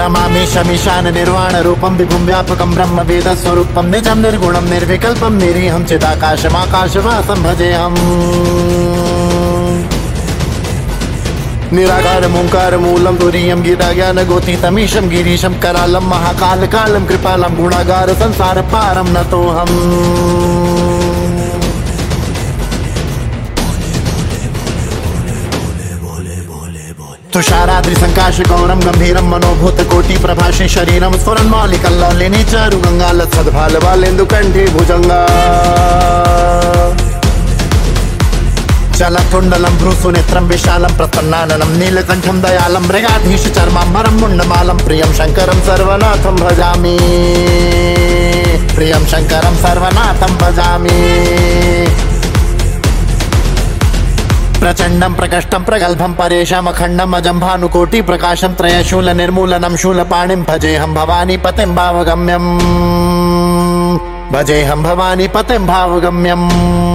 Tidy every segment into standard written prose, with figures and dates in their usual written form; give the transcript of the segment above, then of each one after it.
नमामि शमीशान निर्वाण रूपम विभुं व्यापकं ब्रह्म वेद स्वरूपम निजं निर्गुणं निर्विकल्पं निरीहं चिदाकाशमाकाशवासं भजेऽहम् निराकार ओंकार मूलम तुरीयम गीता ज्ञान गोतीतमीशं गिरीशं करालं महाकाल कालं कृपालं गुणागार संसार पारं नतोऽहम् तुषाराद्रि संकाश गौरम गंभीरम मनोभूत कोटि प्रभाषे शरीरम स्फुरन् मौलिकल्लोलिनी चारु गंगाल सद्भाल बालेन्दु कंठे भुजंगा चलकुण्डलं भ्रूसुनेत्रं विशालं प्रसन्नाननं नीलकण्ठं दयालं मृगाधीश चर्माम्बरं मुण्डमालं प्रियं शङ्करं सर्वनाथं भजामि प्रियं शङ्करं सर्वनाथं भजामि प्रचंडं प्रकष्टं प्रगल्भं परेशम् अखण्डम् अजं भानुकोटि प्रकाशं त्रयशूल निर्मूलनं शूलपाणिं भजेऽहं भवानी पतिं भावगम्यम् भजेऽहं भवानी पतिं भावगम्यम्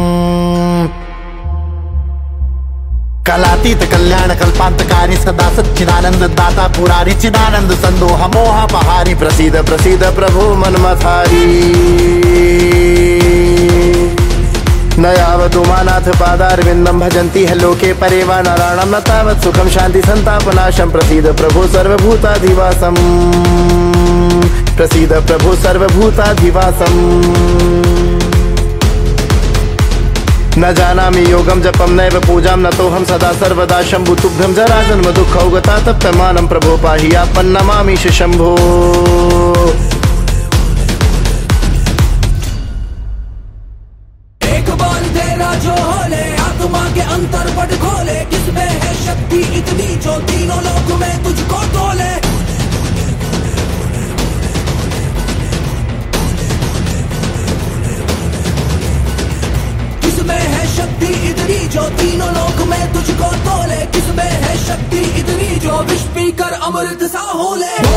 कलातीत कल्याण कल्पांतकारी सदा सच्चिदानंद दाता पुरारी चिदानंद संदोह मोह पहारी प्रसीद प्रसीद प्रभु मनमथारी न यावत् उमानाथ पादारविन्दं भजन्ति है लोके परे वा नारायणं न तावत् सुखं शांति संतापनाशं प्रसीद प्रभु सर्वभूताधिवासम् प्रसीद प्रभु सर्वभूताधिवासम् न जानामि योगं जपं नैव पूजां नतोऽहं सदा सर्वदा शम्भु तुभ्यं जराजन्म दुःखौगता तप्यमानं प्रभो पाहि आपन्नमामि शम्भो जो होले आत्मा के अंतर पट खोले किसमें है शक्ति इतनी जो तीनों लोक में तुझको तोले किसमें है शक्ति इतनी जो तीनों लोक में तुझको तोले किसमें है शक्ति इतनी जो विष पीकर अमृत सा होले